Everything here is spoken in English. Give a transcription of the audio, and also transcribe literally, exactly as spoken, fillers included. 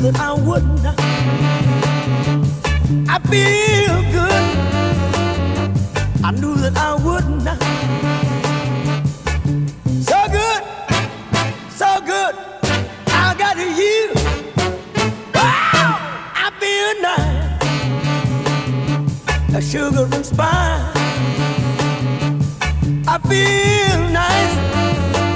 that I wouldn't. I feel good. I knew that I wouldn't. So good, so good. I got you. Wow, I feel nice. A sugar and spice. I feel nice.